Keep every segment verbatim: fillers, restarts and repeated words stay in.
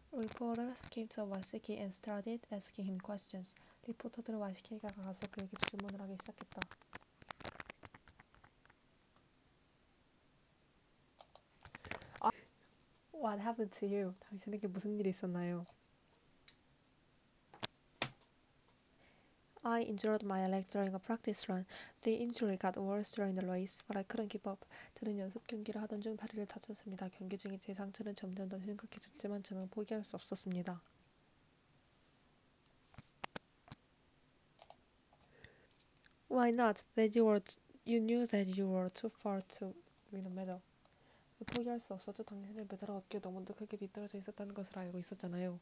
Reporters came to Walski and started asking him questions. 리포터들은 왈스키에게 가서 그에게 질문을 하기 시작했다. 아, What happened to you? 당신에게 무슨 일이 있었나요? I injured my leg during a practice run. The injury got worse during the race, but I couldn't keep up. 저는 연습 경기를 하던 중 다리를 다쳤습니다. 경기 중에 제 상처는 점점 더 심각해졌지만 저는 포기할 수 없었습니다. Why not? That you were, you knew that you were too far to win a medal. 포기할 수 없었죠. 당신은 메달을 얻기에 너무도 크게 뒤떨어져 있었다는 것을 알고 있었잖아요.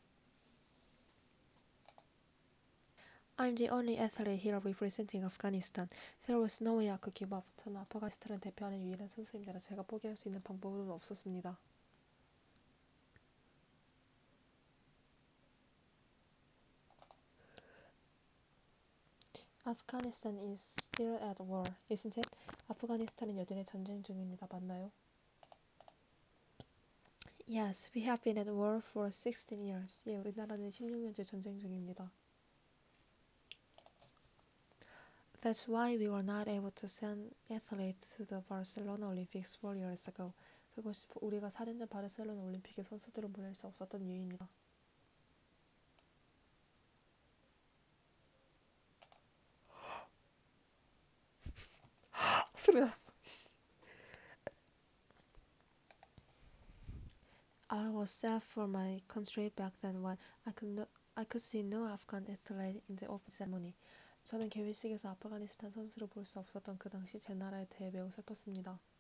I'm the only athlete here representing Afghanistan. There was no way I could give up. 저는 아프가니스탄을 대표하는 유일한 선수입니다. 제가 포기할 수 있는 방법은 없었습니다. Afghanistan is still at war, isn't it? 아프가니스탄은 여전히 전쟁 중입니다. 맞나요? Yes, we have been at war for sixteen years. 예, 우리나라는 십육 년째 전쟁 중입니다. That's why we were not able to send athletes to the Barcelona Olympics four years ago. 그것이 우리가 사 년 전 바르셀로나 올림픽에 선수들을 보낼 수 없었던 이유입니다. 소리 났어. I was sad for my country back then when I could no, I could see no Afghan athlete in the opening ceremony. 저는 개회식에서 아프가니스탄 선수를 볼 수 없었던 그 당시 제 나라에 대해 매우 슬펐습니다.